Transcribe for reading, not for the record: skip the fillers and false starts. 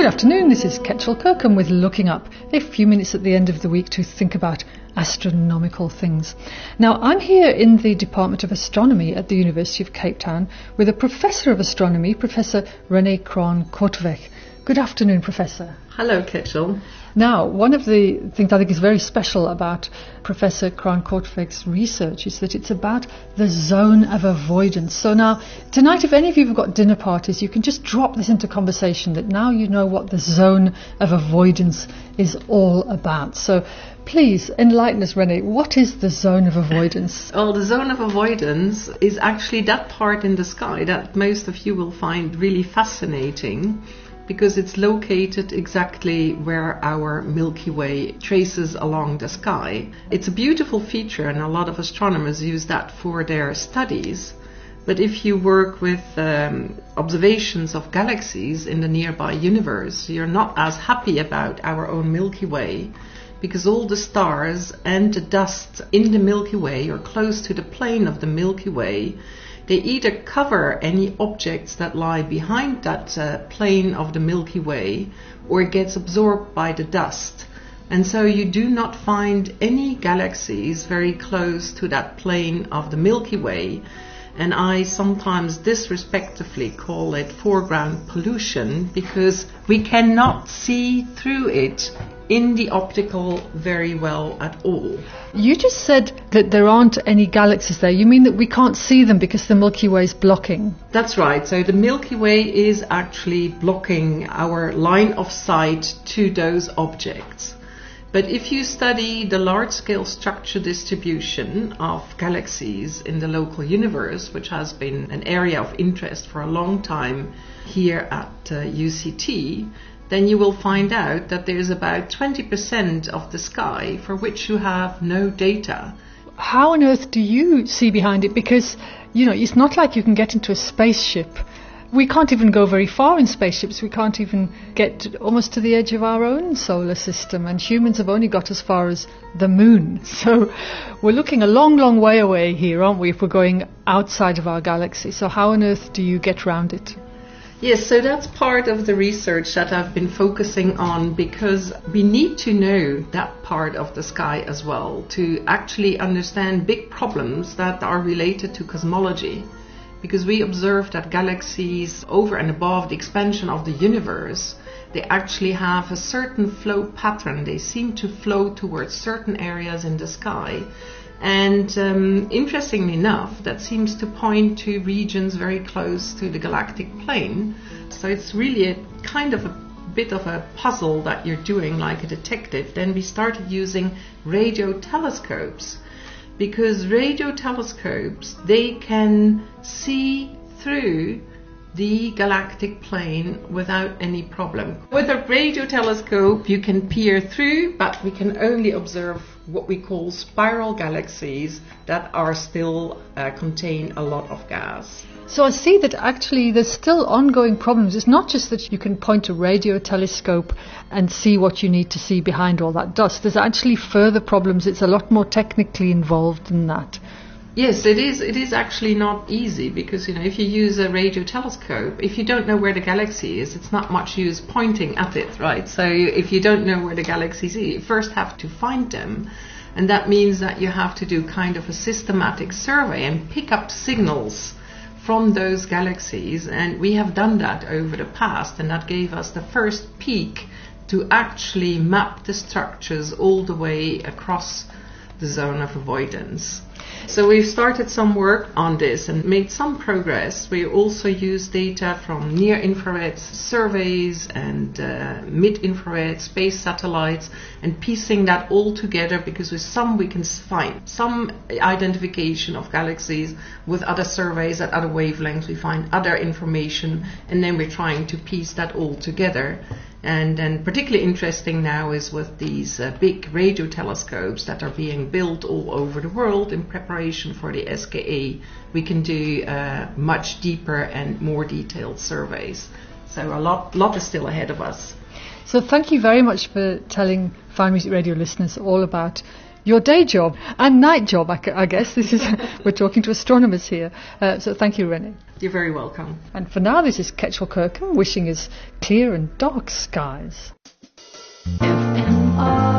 Good afternoon, this is Ketchel Kirkham with Looking Up, a few minutes at the end of the week to think about astronomical things. Now, I'm here in the Department of Astronomy at the University of Cape Town with a Professor of Astronomy, Professor René Kraan-Korteweg. Good afternoon, Professor. Hello, Ketchel. Now, one of the things I think is very special about Professor Kraan-Korteweg's research is that it's about the zone of avoidance. So now, tonight, if any of you have got dinner parties, you can just drop this into conversation that now you know what the zone of avoidance is all about. So please enlighten us, René. What is the zone of avoidance? Well, the zone of avoidance is actually that part in the sky that most of you will find really fascinating, because it's located exactly where our Milky Way traces along the sky. It's a beautiful feature, and a lot of astronomers use that for their studies. But if you work with observations of galaxies in the nearby universe, you're not as happy about our own Milky Way, because all the stars and the dust in the Milky Way, or close to the plane of the Milky Way, they either cover any objects that lie behind that plane of the Milky Way, or it gets absorbed by the dust. And so you do not find any galaxies very close to that plane of the Milky Way. And I sometimes disrespectfully call it foreground pollution, because we cannot see through it in the optical very well at all. You just said that there aren't any galaxies there. You mean that we can't see them because the Milky Way is blocking? That's right. So the Milky Way is actually blocking our line of sight to those objects. But if you study the large-scale structure distribution of galaxies in the local universe, which has been an area of interest for a long time here at UCT, then you will find out that there's about 20% of the sky for which you have no data. How on earth do you see behind it? Because, you know, it's not like you can get into a spaceship. We can't even go very far in spaceships. We can't even get almost to the edge of our own solar system. And humans have only got as far as the moon. So we're looking a long, long way away here, aren't we, if we're going outside of our galaxy. So how on earth do you get round it? Yes, so that's part of the research that I've been focusing on, because we need to know that part of the sky as well to actually understand big problems that are related to cosmology. Because we observe that galaxies, over and above the expansion of the universe, they actually have a certain flow pattern. They seem to flow towards certain areas in the sky. And interestingly enough, that seems to point to regions very close to the galactic plane. So it's really a kind of a bit of a puzzle that you're doing like a detective. Then we started using radio telescopes, because radio telescopes, they can see through the galactic plane without any problem. With a radio telescope you can peer through, but we can only observe what we call spiral galaxies that are still contain a lot of gas. So I see that actually there's still ongoing problems. It's not just that you can point a radio telescope and see what you need to see behind all that dust. There's actually further problems. It's a lot more technically involved than that. Yes, it is. It is actually not easy, because, you know, if you use a radio telescope, if you don't know where the galaxy is, it's not much use pointing at it, right? So if you don't know where the galaxies are, you first have to find them. And that means that you have to do kind of a systematic survey and pick up signals from those galaxies. And we have done that over the past, and that gave us the first peek to actually map the structures all the way across the zone of avoidance. So we've started some work on this and made some progress. We also use data from near-infrared surveys and mid-infrared space satellites, and piecing that all together, because with some we can find some identification of galaxies, with other surveys at other wavelengths we find other information, and then we're trying to piece that all together. And then particularly interesting now is with these big radio telescopes that are being built all over the world in preparation for the SKA, we can do much deeper and more detailed surveys. So a lot is still ahead of us. So thank you very much for telling Fine Music Radio listeners all about your day job and night job, I guess. This is we're talking to astronomers here. So thank you, Renée. You're very welcome. And for now, this is Ketchel Kirkham wishing us clear and dark skies. FMR